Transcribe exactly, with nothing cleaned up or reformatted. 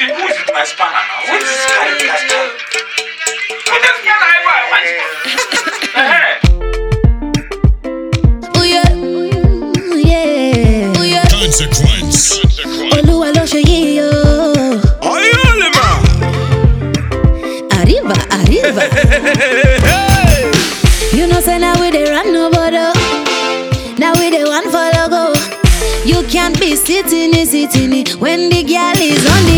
it? Who is it? My spanner now. What is this guy? Who is this spanner? What is Oh yeah, oh yeah, oh yeah. Consequence. Oluwa lo ṣe yìí o. Ayolema. Arriba, arriba. You know say now we dey run no border. Now we dey one for logo. You can't be sitting, sitting when the girl is on the